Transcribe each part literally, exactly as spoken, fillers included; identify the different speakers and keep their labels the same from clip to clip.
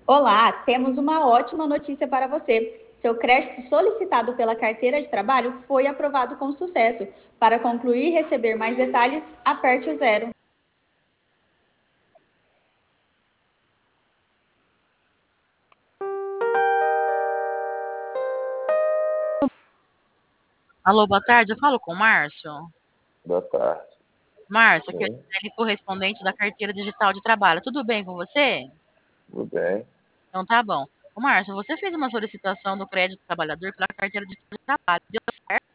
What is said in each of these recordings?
Speaker 1: Olá, temos uma ótima notícia para você. Seu crédito solicitado pela carteira de trabalho foi aprovado com sucesso. Para concluir e receber mais detalhes, aperte o zero.
Speaker 2: Alô, boa tarde. Eu falo com o Márcio.
Speaker 1: Boa tarde.
Speaker 2: Márcio, aqui é
Speaker 1: Sim,
Speaker 2: ele correspondente da carteira digital de trabalho. Tudo bem com você?
Speaker 1: tudo bem.
Speaker 2: Então tá bom. Ô, Márcio, você fez uma solicitação do crédito trabalhador pela carteira digital de trabalho. Deu certo?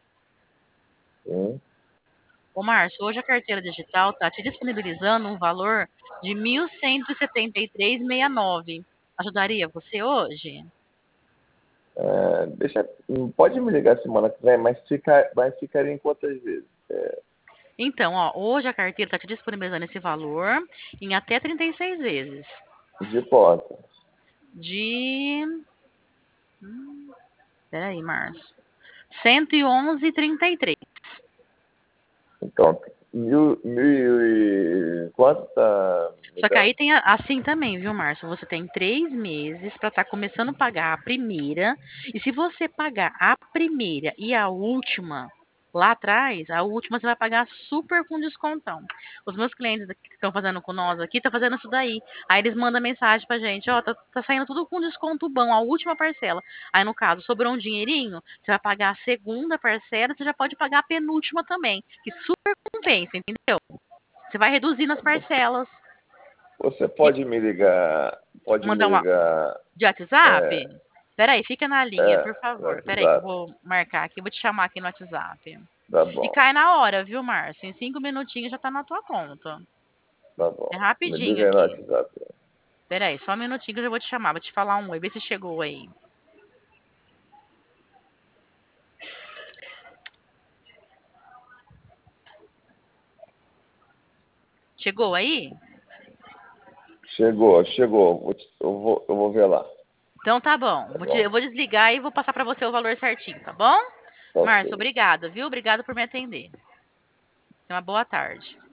Speaker 1: Sim.
Speaker 2: Ô, Márcio, hoje a carteira digital está te disponibilizando um valor de mil cento e setenta e três vírgula sessenta e nove. Ajudaria você hoje?
Speaker 1: É, deixa, pode me ligar semana que vem, mas fica, vai ficar em quantas vezes? É,
Speaker 2: Então, ó, hoje a carteira está te disponibilizando esse valor em até trinta e seis vezes.
Speaker 1: de conta.
Speaker 2: De. Hum, Peraí, Márcio. cento e onze vírgula trinta e três.
Speaker 1: Então, mil, mil e quanto tá me
Speaker 2: Só que
Speaker 1: dando?
Speaker 2: aí tem a- assim também, viu, Márcio? Você tem três meses para estar começando a pagar a primeira. E se você pagar a primeira e a última lá atrás, a última você vai pagar super com descontão. Os meus clientes que estão fazendo com nós aqui, estão fazendo isso daí. Aí eles mandam mensagem pra gente, ó, tá, tá saindo tudo com desconto bom, a última parcela. Aí no caso, sobrou um dinheirinho, você vai pagar a segunda parcela, você já pode pagar a penúltima também, que super compensa, entendeu? Você vai reduzindo as parcelas.
Speaker 1: Você
Speaker 2: E
Speaker 1: pode me ligar, pode me
Speaker 2: mandar uma
Speaker 1: ligar
Speaker 2: de WhatsApp?
Speaker 1: é,
Speaker 2: Peraí, fica na linha,
Speaker 1: é,
Speaker 2: por
Speaker 1: no
Speaker 2: favor. Peraí, que eu
Speaker 1: WhatsApp.
Speaker 2: vou marcar aqui, eu vou te chamar aqui no WhatsApp.
Speaker 1: Tá
Speaker 2: E
Speaker 1: bom,
Speaker 2: cai na hora, viu, Márcio? Em cinco minutinhos já tá na tua conta.
Speaker 1: tá
Speaker 2: É
Speaker 1: bom. Me
Speaker 2: rapidinho
Speaker 1: liga aí no
Speaker 2: aqui.
Speaker 1: WhatsApp.
Speaker 2: Peraí, só um minutinho que eu já vou te chamar. Vou te falar um oi, vê se chegou aí. Chegou aí?
Speaker 1: Chegou, chegou. Vou te- eu, vou, eu vou ver lá.
Speaker 2: Então tá bom.
Speaker 1: Tá
Speaker 2: Vou te-
Speaker 1: bom?
Speaker 2: eu vou desligar e vou passar pra você o valor certinho, tá bom?
Speaker 1: Tá
Speaker 2: Márcio,
Speaker 1: ok.
Speaker 2: obrigada, viu? Obrigada por me atender. Tenha uma boa tarde.